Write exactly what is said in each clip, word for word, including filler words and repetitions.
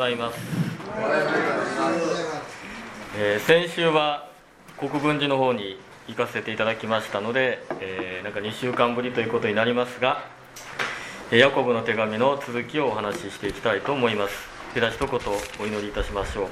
ざいます。えー、先週は国分寺の方に行かせていただきましたので、えー、なんかにしゅうかんぶりということになりますが、ヤコブの手紙の続きをお話ししていきたいと思います。では一言お祈りいたしましょう。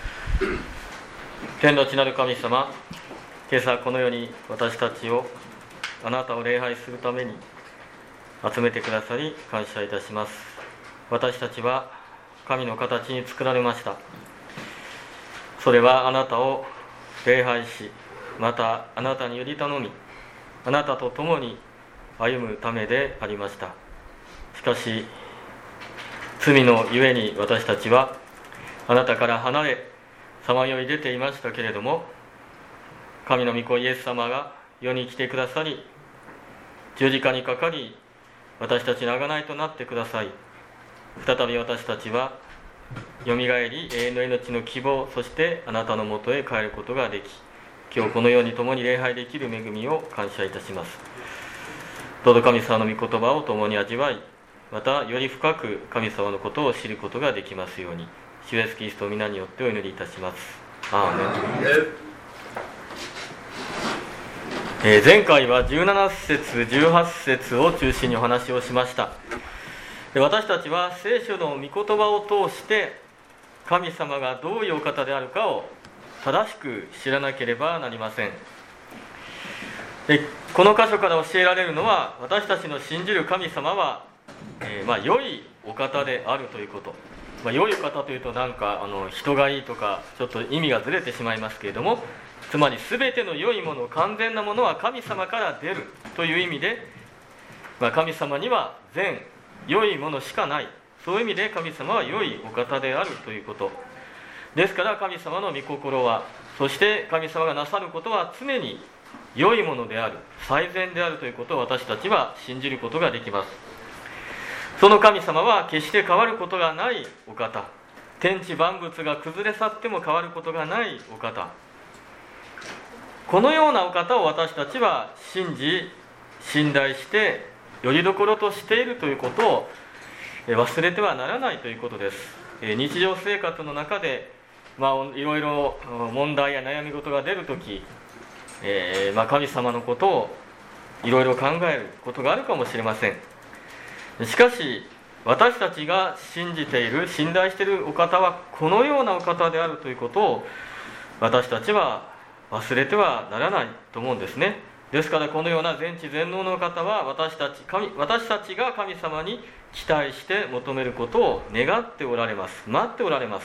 天の地なる神様、今朝このように私たちをあなたを礼拝するために集めてくださり感謝いたします。私たちは神の形に作られました。それはあなたを礼拝し、またあなたにより頼み、あなたと共に歩むためでありました。しかし罪のゆえに私たちはあなたから離れさまよい出ていましたけれども、神の御子イエス様が世に来てくださり、十字架にかかり私たちの贖いとなってください。再び私たちはよみがえり永遠の命の希望、そしてあなたのもとへ帰ることができ、今日このように共に礼拝できる恵みを感謝いたします。どうぞ神様の御言葉を共に味わい、またより深く神様のことを知ることができますように、主イエスキリストの皆によってお祈りいたします。アーメン。えー、前回はじゅうなな節じゅうはち節を中心にお話をしました。で、私たちは聖書の御言葉を通して神様がどういうお方であるかを正しく知らなければなりません。で、この箇所から教えられるのは、私たちの信じる神様は、えー、まあ良いお方であるということ。まあ、良いお方というとなんかあの人がいいとかちょっと意味がずれてしまいますけれども、つまり全ての良いもの、完全なものは神様から出るという意味で、まあ、神様には全良いものしかない、そういう意味で神様は良いお方であるということですから、神様の御心は、そして神様がなさることは常に良いものである、最善であるということを私たちは信じることができます。その神様は決して変わることがないお方、天地万物が崩れ去っても変わることがないお方、このようなお方を私たちは信じ信頼してよりどころとしているということを忘れてはならないということです。日常生活の中で、まあ、いろいろ問題や悩み事が出るとき、えーまあ、神様のことをいろいろ考えることがあるかもしれません。しかし私たちが信じている、信頼しているお方はこのようなお方であるということを私たちは忘れてはならないと思うんですね。ですからこのような全知全能の方は私たち、神、私たちが神様に期待して求めることを願っておられます。待っておられます。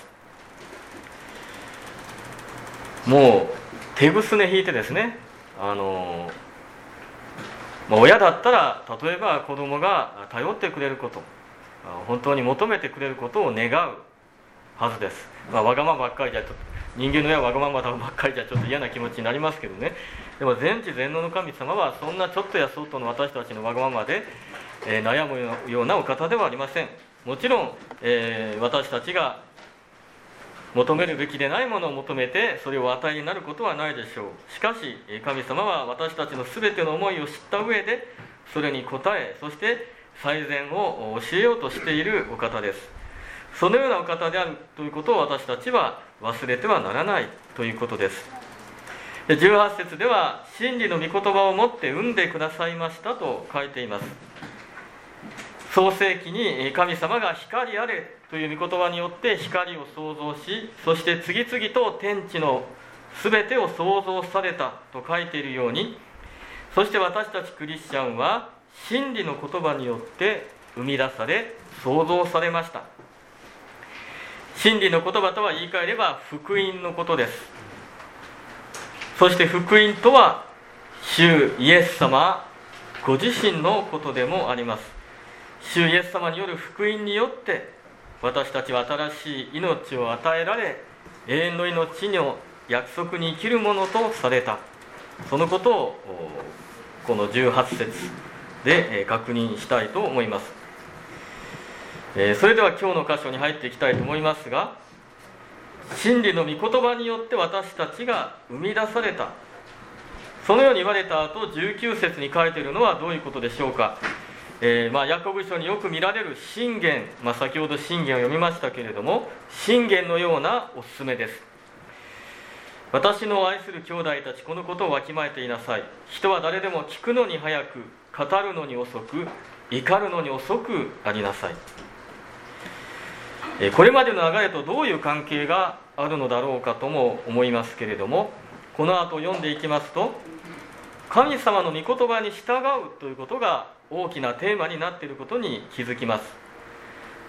もう手ぐすね引いてですね、あの、まあ、親だったら例えば子供が頼ってくれること、本当に求めてくれることを願うはずです。まあ、わがままばっかりじゃちょっと、人間の親はわがままばっかりじゃちょっと嫌な気持ちになりますけどね。でも全知全能の神様はそんなちょっとやそっとの私たちのわがままで、えー、悩むようなお方ではありません。もちろん、えー、私たちが求めるべきでないものを求めてそれを与えになることはないでしょう。しかし神様は私たちの全ての思いを知った上でそれに応え、そして最善を教えようとしているお方です。そのようなお方であるということを私たちは忘れてはならないということです。じゅうはち節では真理の御言葉をもって生んでくださいましたと書いています。創世記に神様が光あれという御言葉によって光を創造し、そして次々と天地の全てを創造されたと書いているように、そして私たちクリスチャンは真理の言葉によって生み出され創造されました。真理の言葉とは言い換えれば福音のことです。そして福音とは主イエス様ご自身のことでもあります。主イエス様による福音によって私たちは新しい命を与えられ、永遠の命の約束に生きるものとされた、そのことをこのじゅうはち節で確認したいと思います。それでは今日の箇所に入っていきたいと思いますが、真理の御言葉によって私たちが生み出された、そのように言われた後じゅうきゅう節に書いているのはどういうことでしょうか。 えーまあ、ヤコブ書によく見られる箴言、まあ、先ほど箴言を読みましたけれども、箴言のようなおすすめです。私の愛する兄弟たち、このことをわきまえていなさい。人は誰でも聞くのに早く、語るのに遅く、怒るのに遅くありなさい。えー、これまでの流れとどういう関係があるのだろうかとも思いますけれども、この後読んでいきますと、神様の御言葉に従うということが大きなテーマになっていることに気づきます。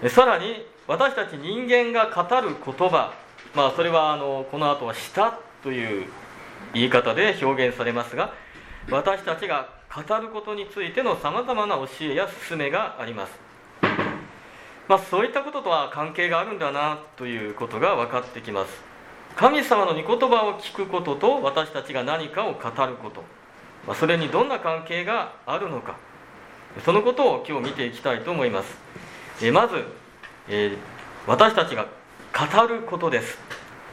さらに私たち人間が語る言葉、まあ、それはあのこの後は舌という言い方で表現されますが、私たちが語ることについてのさまざまな教えや勧めがあります。まあ、そういったこととは関係があるんだなということが分かってきます。神様の御言葉を聞くことと私たちが何かを語ること、まあ、それにどんな関係があるのか、そのことを今日見ていきたいと思います。えまず、えー、私たちが語ることです。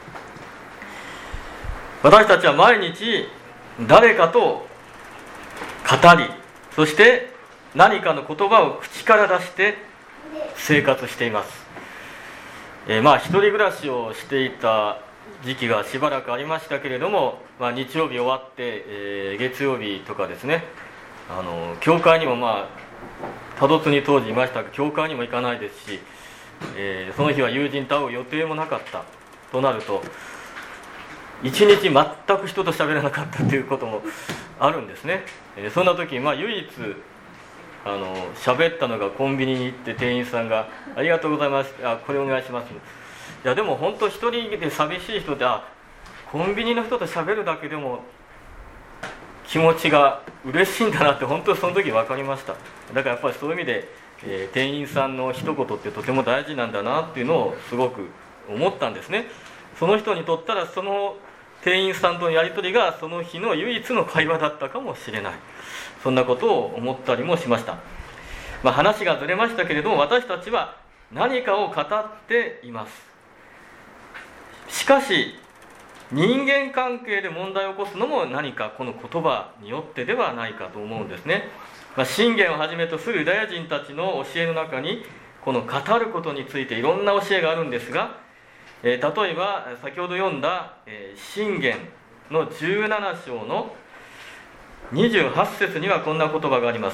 私たちは毎日誰かと語り、そして何かの言葉を口から出して生活しています。えー、まあ一人暮らしをしていた時期がしばらくありましたけれども、まあ、日曜日終わって、えー、月曜日とかですね、あの教会にもまあ多度津に当時いましたが、教会にも行かないですし、えー、その日は友人と会う予定もなかったとなると、一日全く人と喋らなかったということもあるんですね。えー、そんな時、まあ、唯一あの喋ったのが、コンビニに行って店員さんがありがとうございます、あこれお願いします。いやでも本当一人で寂しい人で、あコンビニの人と喋るだけでも気持ちが嬉しいんだなって本当にその時分かりました。だからやっぱりそういう意味で、えー、店員さんの一言ってとても大事なんだなっていうのをすごく思ったんですね。その人にとったらその店員さんとのやり取りがその日の唯一の会話だったかもしれない、そんなことを思ったりもしました。まあ、話がずれましたけれども、私たちは何かを語っています。しかし人間関係で問題を起こすのも何かこの言葉によってではないかと思うんですね。まあ、箴言をはじめとするユダヤ人たちの教えの中にこの語ることについていろんな教えがあるんですが、えー、例えば先ほど読んだ、えー、箴言のじゅうなな章のにじゅうはち節にはこんな言葉があります。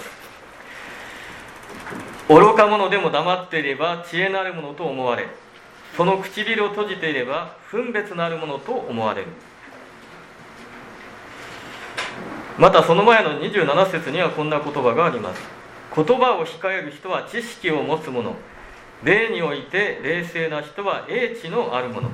愚か者でも黙っていれば知恵なるものと思われ、その唇を閉じていれば分別なるものと思われる。またその前のにじゅうなな節にはこんな言葉があります。言葉を控える人は知識を持つ者、礼において冷静な人は英知のある者。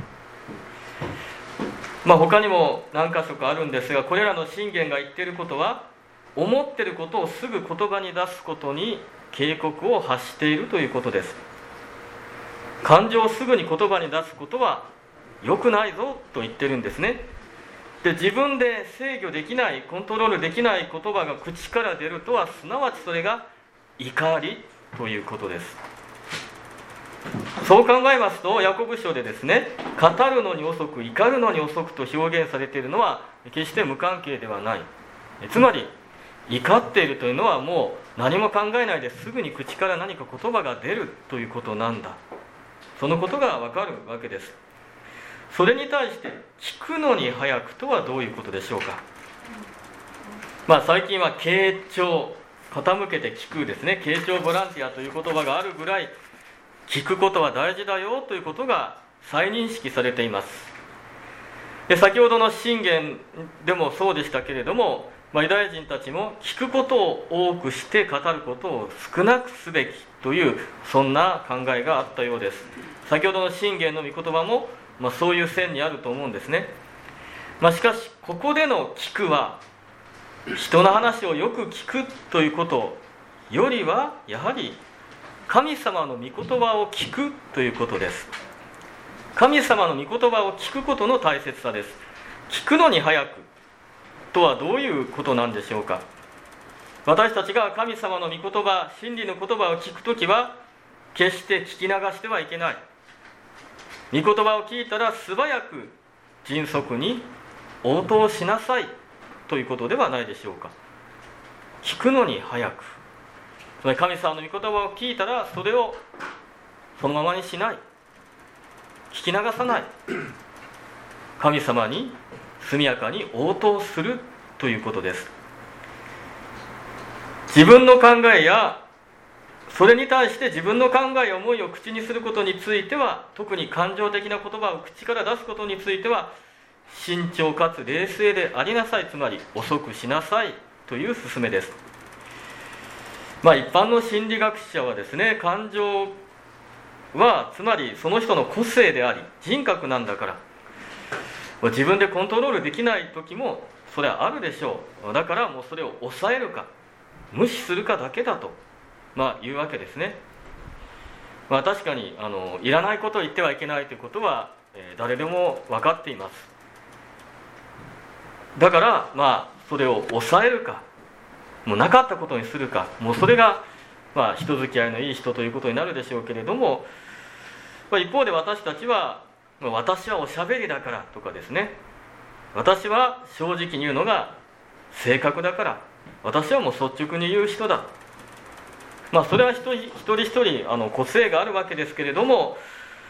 まあ他にも何箇所かあるんですが、これらの箴言が言っていることは、思っていることをすぐ言葉に出すことに警告を発しているということです。感情をすぐに言葉に出すことは良くないぞと言ってるんですね。で、自分で制御できない、コントロールできない言葉が口から出るとは、すなわちそれが怒りということです。そう考えますと、ヤコブ書でですね、語るのに遅く、怒るのに遅くと表現されているのは決して無関係ではない。つまり怒っているというのは、もう何も考えないですぐに口から何か言葉が出るということなんだ、そのことがわかるわけです。それに対して聞くのに早くとはどういうことでしょうか。まあ最近は傾聴、傾けて聞くですね、傾聴ボランティアという言葉があるぐらい、聞くことは大事だよということが再認識されています。で、先ほどの箴言でもそうでしたけれども、まあ、ユダヤ人たちも聞くことを多くして語ることを少なくすべきという、そんな考えがあったようです。先ほどの箴言の御言葉も、まあ、そういう線にあると思うんですね。まあ、しかしここでの聞くは、人の話をよく聞くということよりは、やはり神様の御言葉を聞くということです。神様の御言葉を聞くことの大切さです。聞くのに早くとはどういうことなんでしょうか。私たちが神様の御言葉、真理の言葉を聞くときは、決して聞き流してはいけない。御言葉を聞いたら素早く迅速に応答しなさいということではないでしょうか。聞くのに早く、 つまり神様の御言葉を聞いたらそれをそのままにしない、聞き流さない、神様に速やかに応答するということです。自分の考えやそれに対して自分の考えや思いを口にすることについては、特に感情的な言葉を口から出すことについては慎重かつ冷静でありなさい、つまり遅くしなさいという勧めです。まあ一般の心理学者はですね、感情はつまりその人の個性であり人格なんだから、自分でコントロールできない時もそれはあるでしょう。だからもうそれを抑えるか無視するかだけだと、まあ、言うわけですね。まあ、確かにあのいらないことを言ってはいけないということは、えー、誰でも分かっています。だからまあそれを抑えるか、もうなかったことにするか、もうそれが、まあ、人付き合いのいい人ということになるでしょうけれども、まあ、一方で私たちは私はおしゃべりだからとかですね、私は正直に言うのが性格だから、私はもう率直に言う人だ、まあそれは一人一人一人あの個性があるわけですけれども、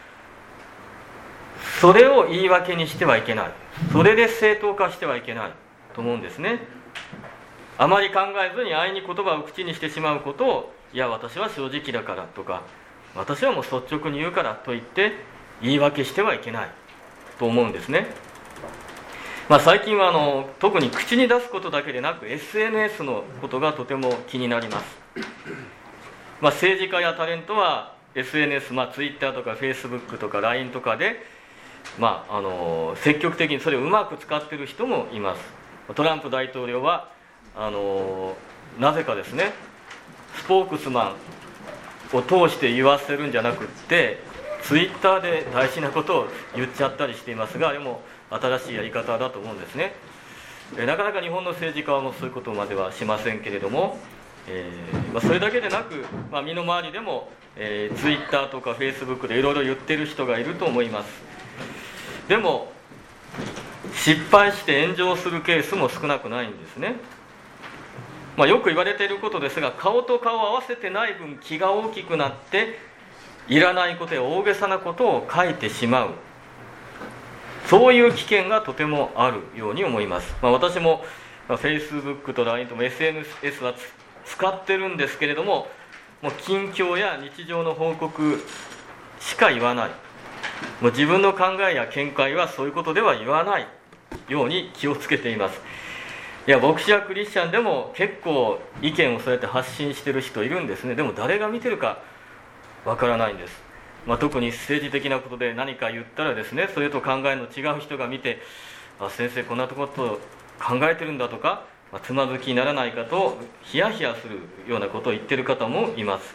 それを言い訳にしてはいけない、それで正当化してはいけないと思うんですね。あまり考えずに安易に言葉を口にしてしまうことを、いや私は正直だからとか、私はもう率直に言うからと言って言い訳してはいけないと思うんですね。まあ、最近はあの特に口に出すことだけでなく エスエヌエス のことがとても気になります。まあ、政治家やタレントは エスエヌエス、まあ、Twitter とか Facebook とか ライン とかで、まあ、あの積極的にそれをうまく使っている人もいます。トランプ大統領はあのなぜかですね、スポークスマンを通して言わせるんじゃなくって Twitter で大事なことを言っちゃったりしていますが、でも新しいやり方だと思うんですね。えなかなか日本の政治家はもうそういうことまではしませんけれども、えーまあ、それだけでなく、まあ、身の回りでも、えー、Twitter とか Facebook でいろいろ言ってる人がいると思います。でも失敗して炎上するケースも少なくないんですね。まあ、よく言われていることですが、顔と顔を合わせてない分気が大きくなっていらないことや大げさなことを書いてしまう、そういう危険がとてもあるように思います。まあ、私も Facebook と ライン とも エスエヌエス は使ってるんですけれども、もう近況や日常の報告しか言わない、もう自分の考えや見解はそういうことでは言わないように気をつけています。いや牧師やクリスチャンでも結構意見をそうやって発信してる人いるんですね。でも誰が見てるかわからないんです。まあ、特に政治的なことで何か言ったらですね、それと考えの違う人が見て、あ先生こんなこと考えてるんだとか、まあ、つまずきにならないかとヒヤヒヤするようなことを言ってる方もいます。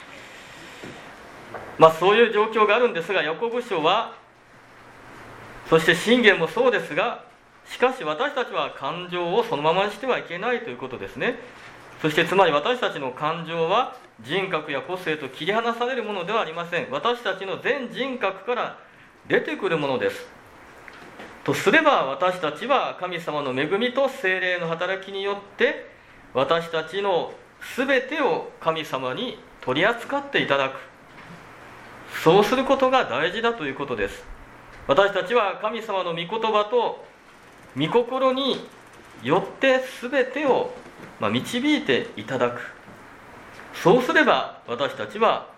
まあそういう状況があるんですが、ヤコブ書は、そして箴言もそうですが、しかし私たちは感情をそのままにしてはいけないということですね。そしてつまり私たちの感情は人格や個性と切り離されるものではありません。私たちの全人格から出てくるものです。とすれば私たちは神様の恵みと聖霊の働きによって私たちの全てを神様に取り扱っていただく、そうすることが大事だということです。私たちは神様の御言葉と御心によって全てを導いていただく、そうすれば私たちは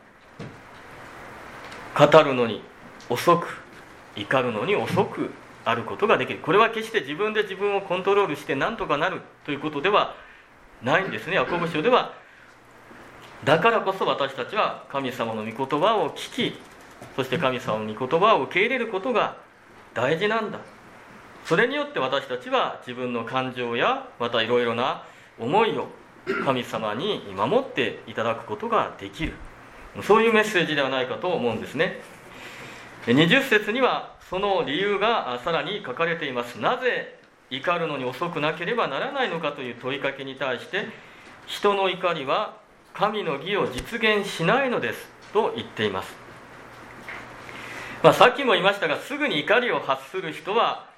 語るのに遅く、怒るのに遅くあることができる。これは決して自分で自分をコントロールして何とかなるということではないんですね。ヤコブ書ではだからこそ私たちは神様の御言葉を聞き、そして神様の御言葉を受け入れることが大事なんだ。それによって私たちは自分の感情やまたいろいろな思いを神様に守っていただくことができる、そういうメッセージではないかと思うんですね。にじゅっ節にはその理由がさらに書かれています。なぜ怒るのに遅くなければならないのかという問いかけに対して、人の怒りは神の義を実現しないのですと言っています。まあ、さっきも言いましたが、すぐに怒りを発する人は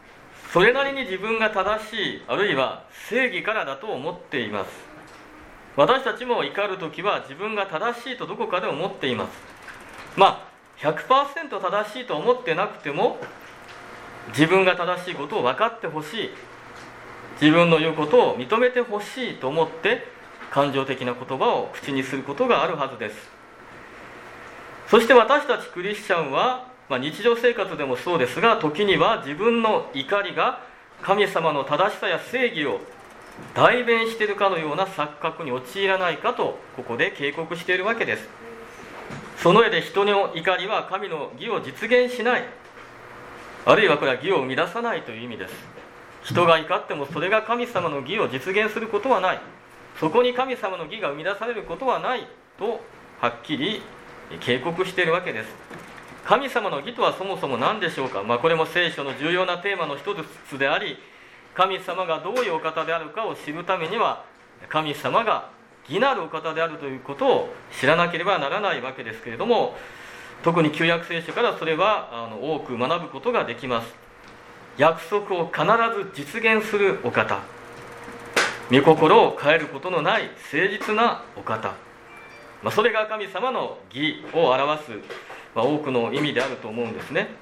それなりに自分が正しい、あるいは正義からだと思っています。 私たちも怒るときは自分が正しいとどこかで思っています。まあ ひゃくパーセント 正しいと思ってなくても、自分が正しいことを分かってほしい、自分の言うことを認めてほしいと思って感情的な言葉を口にすることがあるはずです。そして私たちクリスチャンは、まあ、日常生活でもそうですが、時には自分の怒りが神様の正しさや正義を代弁しているかのような錯覚に陥らないかと、ここで警告しているわけです。その上で人の怒りは神の義を実現しない、あるいはこれは義を生み出さないという意味です。人が怒ってもそれが神様の義を実現することはない、そこに神様の義が生み出されることはないとはっきり警告しているわけです。神様の義とはそもそも何でしょうか。まあ、これも聖書の重要なテーマの一つであり、神様がどういうお方であるかを知るためには、神様が義なるお方であるということを知らなければならないわけですけれども、特に旧約聖書からそれはあの多く学ぶことができます。約束を必ず実現するお方、御心を変えることのない誠実なお方、まあ、それが神様の義を表す、まあ、多くの意味であると思うんですね。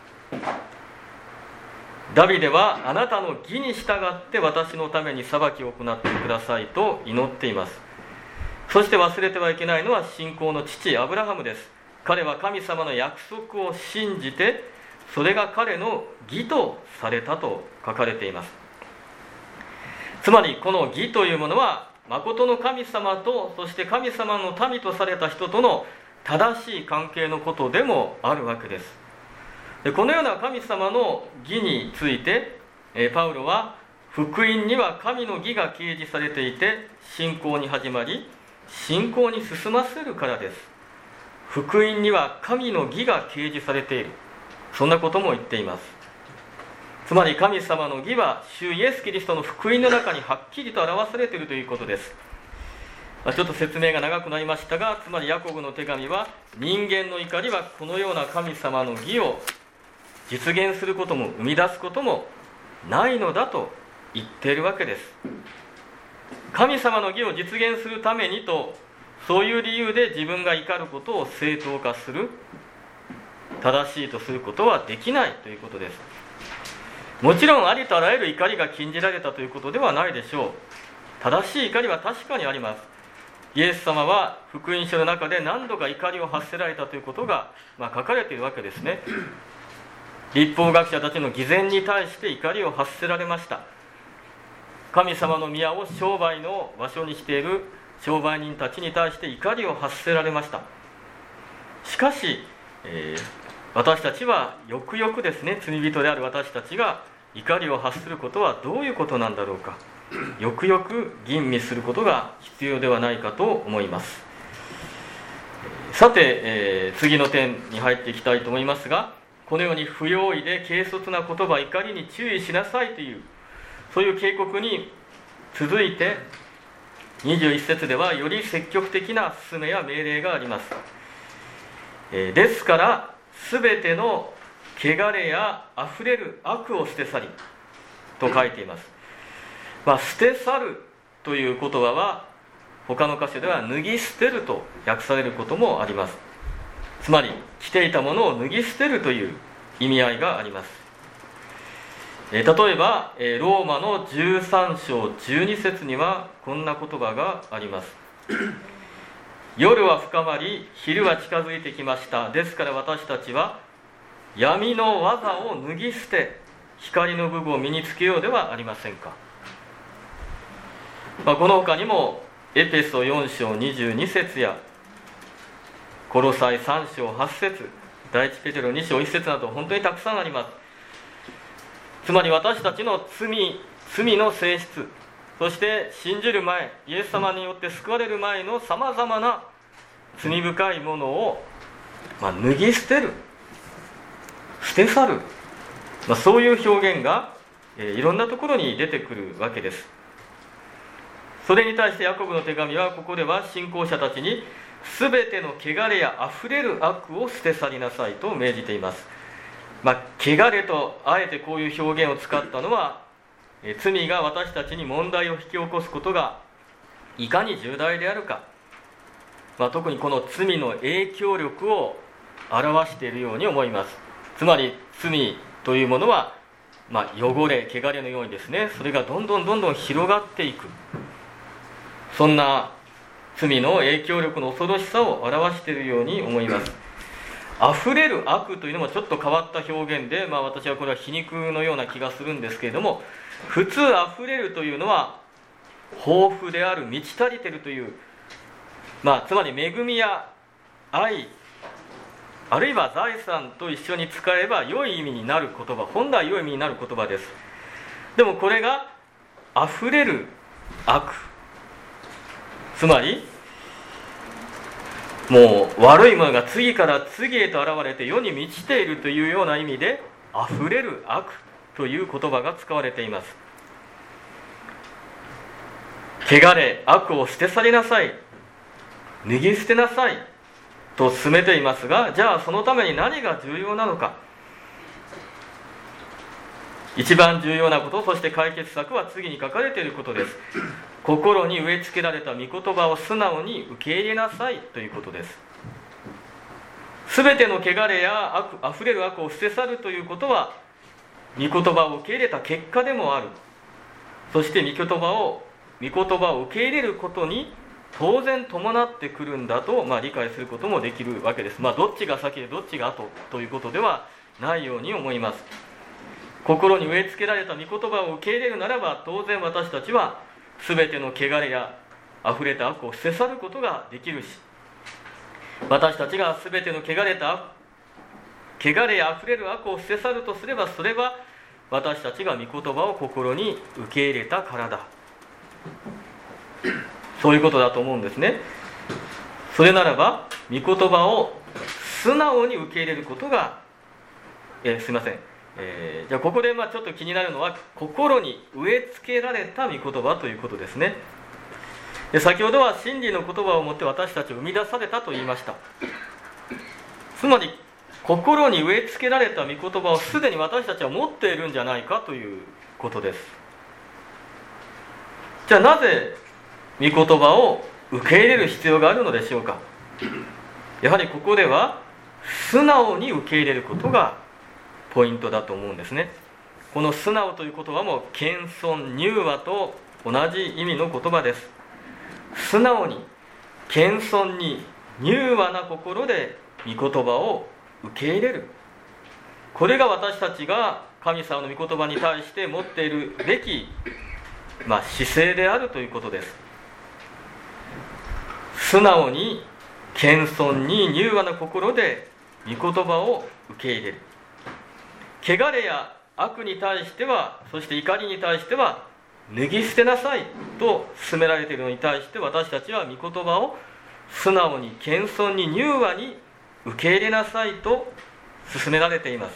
ダビデはあなたの義に従って私のために裁きを行ってくださいと祈っています。そして忘れてはいけないのは信仰の父アブラハムです。彼は神様の約束を信じて、それが彼の義とされたと書かれています。つまりこの義というものは、誠の神様と、そして神様の民とされた人との正しい関係のことでもあるわけです。でこのような神様の義について、パウロは福音には神の義が掲示されていて、信仰に始まり信仰に進ませるからです。福音には神の義が掲示されている、そんなことも言っています。つまり神様の義は主イエス・キリストの福音の中にはっきりと表されているということです。ちょっと説明が長くなりましたが、つまりヤコブの手紙は、人間の怒りはこのような神様の義を実現することも生み出すこともないのだと言っているわけです。神様の義を実現するためにと、そういう理由で自分が怒ることを正当化する、正しいとすることはできないということです。もちろんありとあらゆる怒りが禁じられたということではないでしょう。正しい怒りは確かにあります。イエス様は福音書の中で何度か怒りを発せられたということが、まあ、書かれているわけですね。律法学者たちの偽善に対して怒りを発せられました。神様の宮を商売の場所にしている商売人たちに対して怒りを発せられました。しかし、えー、私たちはよくよくですね、罪人である私たちが怒りを発することはどういうことなんだろうか、よくよく吟味することが必要ではないかと思います。さて、えー、次の点に入っていきたいと思いますが、このように不用意で軽率な言葉、怒りに注意しなさいという、そういう警告に続いてにじゅういち節ではより積極的な勧めや命令があります。えー、ですからすべての汚れやあふれる悪を捨て去りと書いています。まあ、捨て去るという言葉は他の箇所では脱ぎ捨てると訳されることもあります。つまり着ていたものを脱ぎ捨てるという意味合いがあります。えー、例えば、えー、ローマのじゅうさん章じゅうに節にはこんな言葉があります。夜は深まり昼は近づいてきました。ですから私たちは闇の技を脱ぎ捨て光の武具を身につけようではありませんか。まあ、この他にもエペソよん章にじゅうに節やコロサイさん章はち節、第一ペテロに章いち節など本当にたくさんあります。つまり私たちの罪、罪の性質、そして信じる前、イエス様によって救われる前のさまざまな罪深いものを、まあ、脱ぎ捨てる、捨て去る、まあ、そういう表現が、えー、いろんなところに出てくるわけです。それに対してヤコブの手紙はここでは信仰者たちにすべての汚れやあふれる悪を捨て去りなさいと命じています。まあ、汚れとあえてこういう表現を使ったのは、え罪が私たちに問題を引き起こすことがいかに重大であるか、まあ、特にこの罪の影響力を表しているように思います。つまり罪というものは、まあ、汚れ、汚れのようにですね、それがどんどんどんどん広がっていく、そんな罪の影響力の恐ろしさを表しているように思います。溢れる悪というのもちょっと変わった表現で、まあ、私はこれは皮肉のような気がするんですけれども、普通溢れるというのは豊富である、満ち足りているという、まあ、つまり恵みや愛、あるいは財産と一緒に使えば良い意味になる言葉、本来良い意味になる言葉です。でもこれが溢れる悪、つまりもう悪いものが次から次へと現れて世に満ちているというような意味で、溢れる悪という言葉が使われています。汚れ、悪を捨て去りなさい、脱ぎ捨てなさいと進めていますが、じゃあそのために何が重要なのか。一番重要なこと、そして解決策は次に書かれていることです。心に植え付けられた御言葉を素直に受け入れなさいということです。すべての汚れや悪、あふれる悪を捨て去るということは、御言葉を受け入れた結果でもある。そして御言葉を御言葉を受け入れることに当然伴ってくるんだと、まあ、理解することもできるわけです。まあ、どっちが先でどっちが後ということではないように思います。心に植え付けられた御言葉を受け入れるならば、当然私たちは全ての汚れやあふれた悪を捨て去ることができるし、私たちが全ての汚れた汚れやあふれる悪を捨て去るとすれば、それは私たちが御言葉を心に受け入れたからだ、そういうことだと思うんですね。それならば御言葉を素直に受け入れることが、えー、すいません、えー、じゃあここでまあちょっと気になるのは、心に植え付けられた御言葉ということですね。で、先ほどは真理の言葉をもって私たちを生み出されたと言いました。つまり心に植え付けられた御言葉をすでに私たちは持っているんじゃないかということです。じゃあなぜ御言葉を受け入れる必要があるのでしょうか。やはりここでは素直に受け入れることがポイントだと思うんですね。この素直という言葉も謙遜柔和と同じ意味の言葉です。素直に謙遜に柔和な心で御言葉を受け入れる、これが私たちが神様の御言葉に対して持っているべき、まあ、姿勢であるということです。素直に謙遜に柔和な心で御言葉を受け入れる。汚れや悪に対しては、そして怒りに対しては脱ぎ捨てなさいと勧められているのに対して、私たちは御言葉を素直に謙遜に柔和に受け入れなさいと勧められています。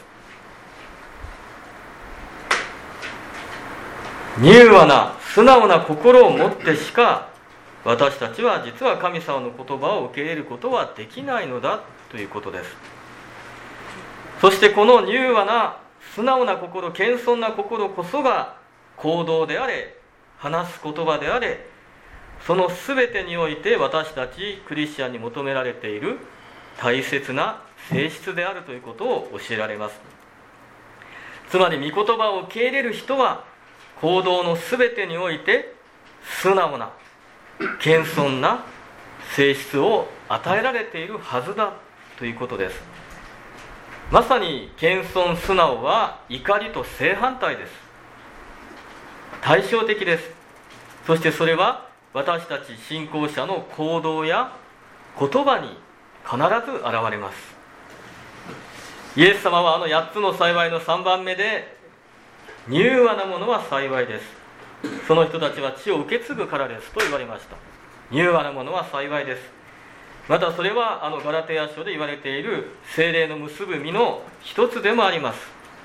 柔和な素直な心を持ってしか私たちは実は神様の言葉を受け入れることはできないのだということです。そしてこの柔和な素直な心、謙遜な心こそが行動であれ、話す言葉であれ、その全てにおいて私たちクリスチャンに求められている大切な性質であるということを教えられます。つまり御言葉を受け入れる人は行動の全てにおいて素直な謙遜な性質を与えられているはずだということです。まさに謙遜素直は怒りと正反対です。対照的です。そしてそれは私たち信仰者の行動や言葉に必ず現れます。イエス様はあのやっつの幸いのさんばんめで、柔和なものは幸いです、その人たちは地を受け継ぐからですと言われました。柔和なものは幸いです。またそれはあのガラテヤ書で言われている聖霊の結ぶ実の一つでもあります。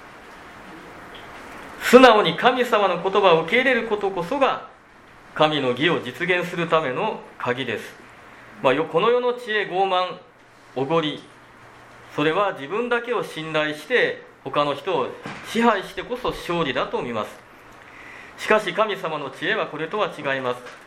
素直に神様の言葉を受け入れることこそが神の義を実現するための鍵です。まあ、この世の知恵、傲慢、おごり、それは自分だけを信頼して他の人を支配してこそ勝利だと見ます。しかし神様の知恵はこれとは違います。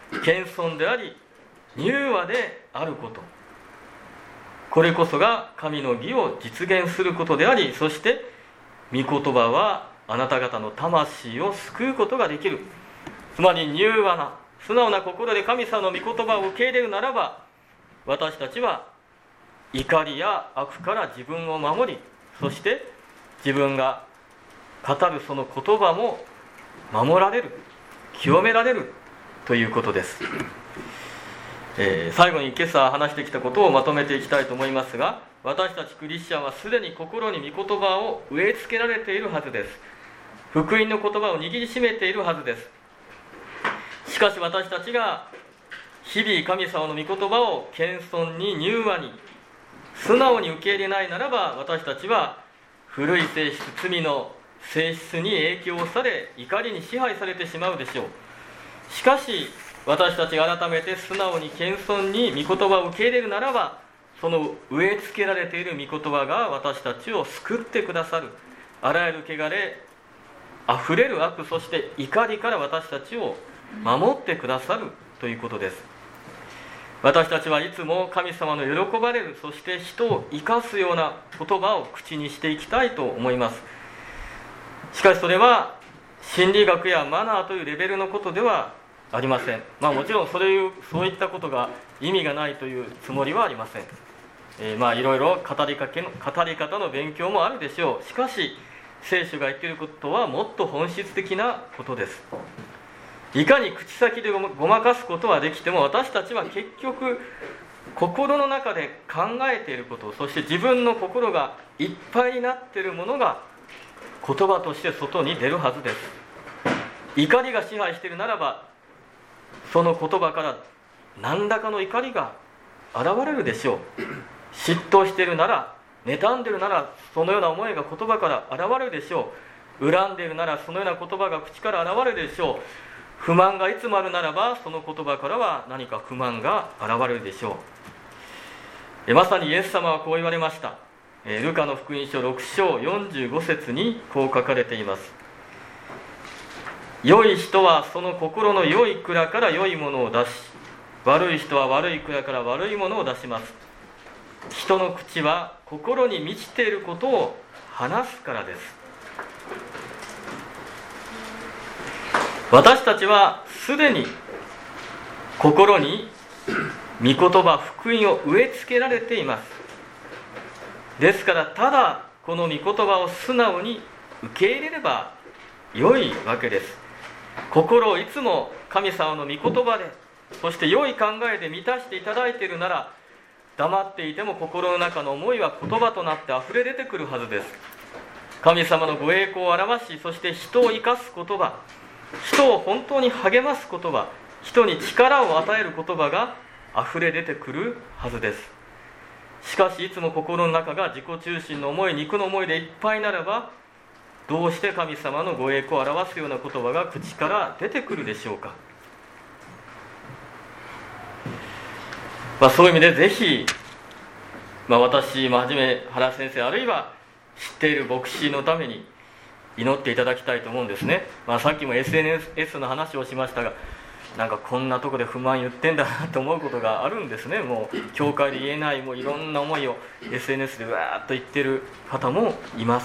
謙遜であり柔和であること、これこそが神の義を実現することであり、そして御言葉はあなた方の魂を救うことができる。つまり柔和な素直な心で神様の御言葉を受け入れるならば、私たちは怒りや悪から自分を守り、そして自分が語るその言葉も守られる、清められるということです。えー、最後に今朝話してきたことをまとめていきたいと思いますが、私たちクリスチャンはすでに心に御言葉を植え付けられているはずです。福音の言葉を握りしめているはずです。しかし私たちが日々神様の御言葉を謙遜に柔和に素直に受け入れないならば、私たちは古い性質、罪の性質に影響され怒りに支配されてしまうでしょう。しかし私たちが改めて素直に謙遜に御言葉を受け入れるならば、その植え付けられている御言葉が私たちを救ってくださる。あらゆる汚れあふれる悪、そして怒りから私たちを守ってくださるということです。私たちはいつも神様の喜ばれる、そして人を生かすような言葉を口にしていきたいと思います。しかしそれは心理学やマナーというレベルのことではありません。まあもちろんそれいうそういったことが意味がないというつもりはありません。えー、まあいろいろ語りかけの語り方の勉強もあるでしょう。しかし聖書が言っていることはもっと本質的なことです。いかに口先でごまかすことはできても、私たちは結局心の中で考えていること、そして自分の心がいっぱいになっているものが言葉として外に出るはずです。怒りが支配しているならば、その言葉から何らかの怒りが現れるでしょう。嫉妬しているなら、妬んでいるなら、そのような思いが言葉から現れるでしょう。恨んでいるなら、そのような言葉が口から現れるでしょう。不満がいつもあるならば、その言葉からは何か不満が現れるでしょう。えまさにイエス様はこう言われました。えルカの福音書ろく章よんじゅうご節にこう書かれています。良い人はその心の良い蔵から良いものを出し、悪い人は悪い蔵から悪いものを出します。人の口は心に満ちていることを話すからです。私たちはすでに心に御言葉、福音を植え付けられています。ですからただこの御言葉を素直に受け入れれば良いわけです。心をいつも神様の御言葉で、そして良い考えで満たしていただいているなら、黙っていても心の中の思いは言葉となってあふれ出てくるはずです。神様のご栄光を表し、そして人を生かす言葉、人を本当に励ます言葉、人に力を与える言葉があふれ出てくるはずです。しかしいつも心の中が自己中心の思い、肉の思いでいっぱいならば、どうして神様のご栄光を表すような言葉が口から出てくるでしょうか。まあ、そういう意味でぜひ、まあ、私もはじめ原先生、あるいは知っている牧師のために祈っていただきたいと思うんですね。まあ、さっきも エスエヌエス の話をしましたが、なんかこんなとこで不満言ってんだなと思うことがあるんですね。もう教会で言えない、もういろんな思いを エスエヌエス でわーっと言ってる方もいます。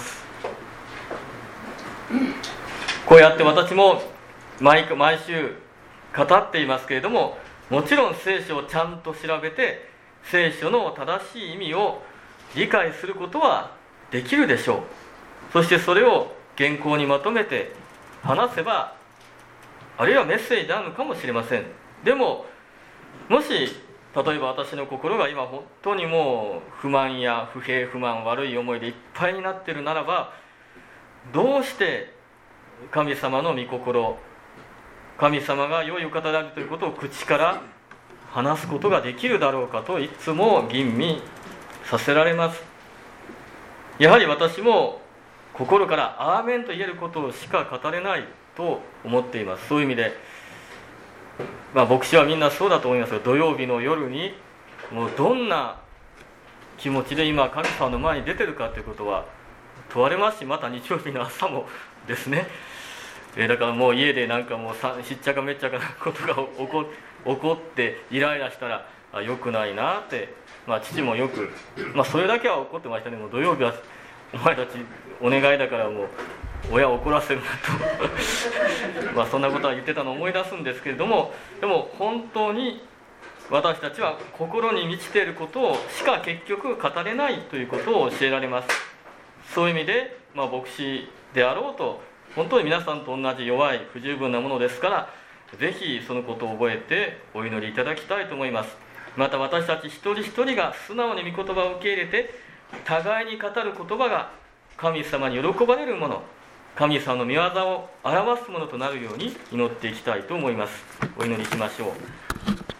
こうやって私も 毎, 毎週語っていますけれども、もちろん聖書をちゃんと調べて聖書の正しい意味を理解することはできるでしょう。そしてそれを原稿にまとめて話せば、あるいはメッセージなのかもしれません。でももし例えば私の心が今本当にもう不満や不平不満、悪い思いでいっぱいになっているならば、どうして神様の御心、神様が良いお方であるということを口から話すことができるだろうかといつも吟味させられます。やはり私も心からアーメンと言えることしか語れないと思っています。そういう意味で、まあ、牧師はみんなそうだと思いますが、土曜日の夜にもうどんな気持ちで今神様の前に出てるかということは問われますし、また日曜日の朝もですね。えだからもう家でなんかもうしっちゃかめっちゃかなことが起こ怒ってイライラしたら良くないなって、まあ、父もよく、まあ、それだけは怒ってましたね。もう土曜日はお前たちお願いだからもう親を怒らせるなとまあそんなことは言ってたのを思い出すんですけれども、でも本当に私たちは心に満ちていることをしか結局語れないということを教えられます。そういう意味で、まあ、牧師であろうと本当に皆さんと同じ弱い不十分なものですから、ぜひそのことを覚えてお祈りいただきたいと思います。また私たち一人一人が素直に御言葉を受け入れて互いに語る言葉が神様に喜ばれるもの、神様の御業を表すものとなるように祈っていきたいと思います。お祈りしましょう。